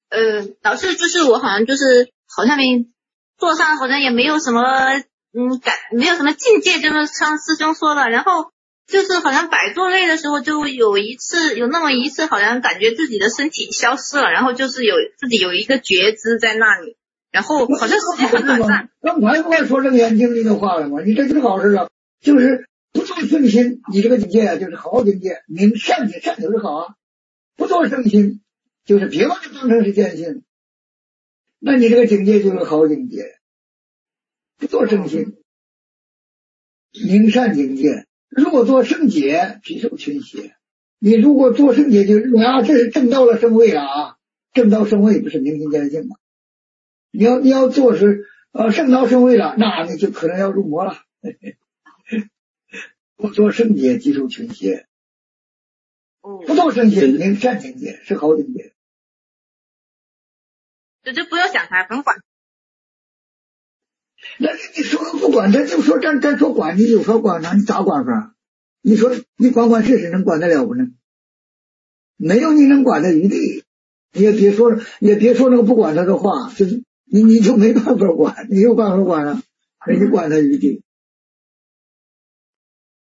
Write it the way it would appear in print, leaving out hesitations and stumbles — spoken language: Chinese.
老师就是我好像做上好像也没有什么没有什么境界，就是像师兄说的，然后就是好像摆坐累的时候就有那么一次好像感觉自己的身体消失了，然后就是自己有一个觉知在那里，然后好像时间很短暂。 那我还不该说这个眼睛里的话了吗？你这就是好事啊，就是不做圣心，你这个境界啊就是好境界，明善心，善就是好啊。不做圣心，就是别把它当成是见性，那你这个境界就是好境界。不做圣心，明善境界。若做圣解，必受群邪。你如果做圣解，就认为这是正道了圣位了啊，正道圣位不是明心见性吗？你要做是圣道圣位了，那你就可能要入魔了。不做圣解，即受群邪。不做圣解，明善境界是好境界。 就不要想它，甭管。 那你说不管他，就说咱说管，你就说管他，你咋管法？你说你管事实能管得了不呢？没有你能管的余地，也别说那个不管他的话，就是你就没办法管，你有办法管了，你管他余地。